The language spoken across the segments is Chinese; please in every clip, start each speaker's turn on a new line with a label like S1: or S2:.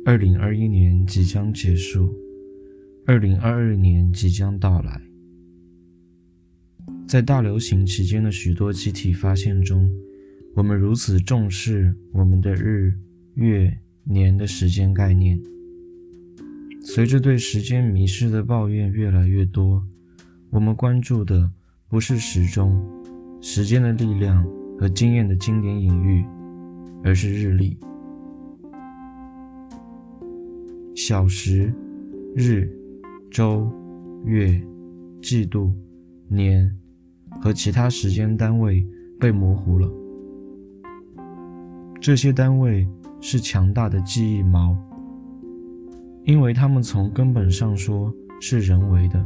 S1: 2021年即将结束，2022年即将到来。在大流行期间的许多集体发现中，我们如此重视我们的日、月、年的时间概念。随着对时间迷失的抱怨越来越多，我们关注的不是时钟、时间的力量和经验的经典隐喻，而是日历。小时、日、周、月、季度、年和其他时间单位被模糊了。这些单位是强大的记忆锚，因为它们从根本上说是人为的。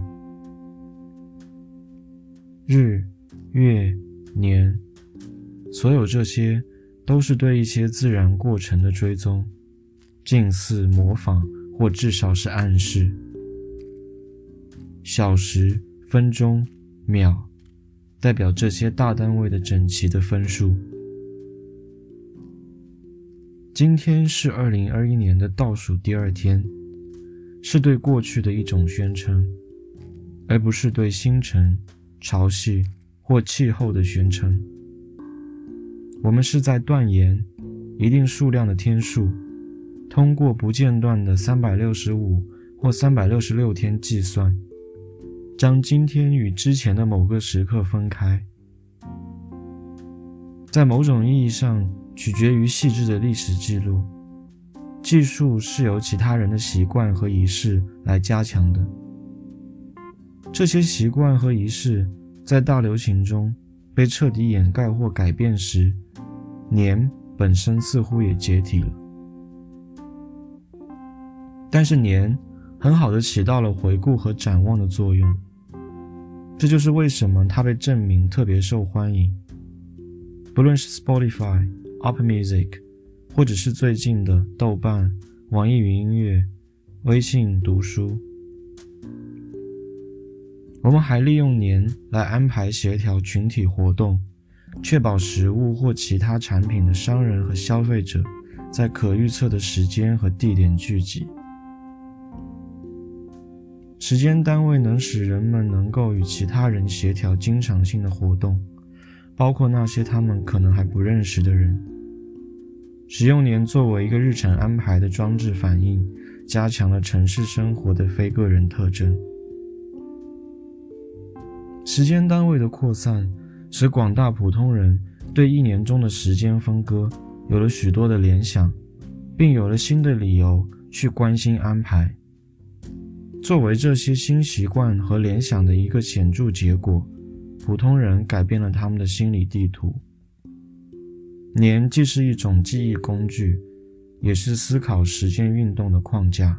S1: 日、月、年，所有这些都是对一些自然过程的追踪，近似模仿，或至少是暗示。小时、分钟、秒，代表这些大单位的整齐的分数。今天是2021年的倒数第2天，是对过去的一种宣称，而不是对星辰、潮汐或气候的宣称。我们是在断言一定数量的天数，通过不间断的365或366天计算，将今天与之前的某个时刻分开。在某种意义上，取决于细致的历史记录，技术是由其他人的习惯和仪式来加强的。这些习惯和仪式在大流行中被彻底掩盖或改变时，年本身似乎也解体了。但是年很好地起到了回顾和展望的作用，这就是为什么它被证明特别受欢迎。不论是 Spotify、Apple Music， 或者是最近的豆瓣、网易云音乐、微信读书，我们还利用年来安排协调群体活动，确保食物或其他产品的商人和消费者在可预测的时间和地点聚集。时间单位能使人们能够与其他人协调经常性的活动，包括那些他们可能还不认识的人。使用年作为一个日程安排的装置反应，加强了城市生活的非个人特征。时间单位的扩散使广大普通人对一年中的时间分割有了许多的联想，并有了新的理由去关心安排。作为这些新习惯和联想的一个显著结果，普通人改变了他们的心理地图。年既是一种记忆工具，也是思考时间运动的框架。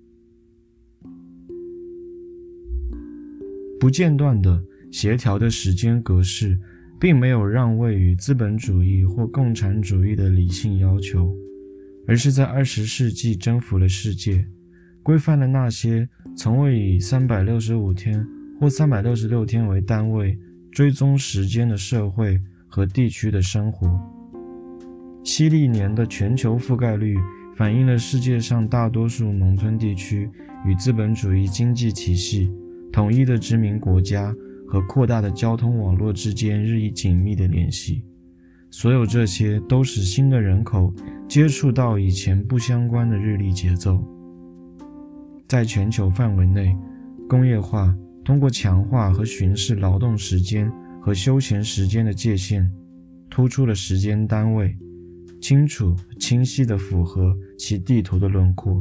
S1: 不间断的协调的时间格式并没有让位于资本主义或共产主义的理性要求，而是在20世纪征服了世界，规范了那些从未以365天或366天为单位追踪时间的社会和地区的生活。西历年的全球覆盖率反映了世界上大多数农村地区与资本主义经济体系、统一的殖民国家和扩大的交通网络之间日益紧密的联系。所有这些都使新的人口接触到以前不相关的日历节奏。在全球范围内，工业化通过强化和巡视劳动时间和休闲时间的界限，突出了时间单位，清楚清晰地符合其地图的轮廓。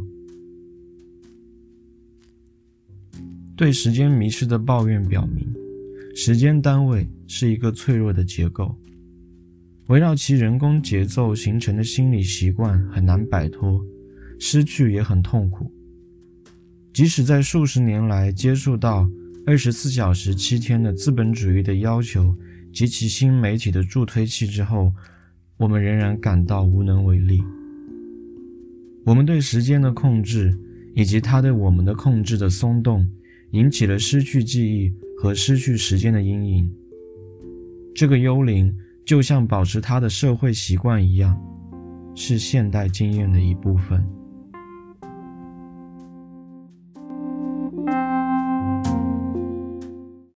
S1: 对时间迷失的抱怨表明，时间单位是一个脆弱的结构，围绕其人工节奏形成的心理习惯很难摆脱，失去也很痛苦。即使在数十年来接触到24小时7天的资本主义的要求及其新媒体的助推器之后，我们仍然感到无能为力。我们对时间的控制以及它对我们的控制的松动，引起了失去记忆和失去时间的阴影。这个幽灵就像保持它的社会习惯一样，是现代经验的一部分。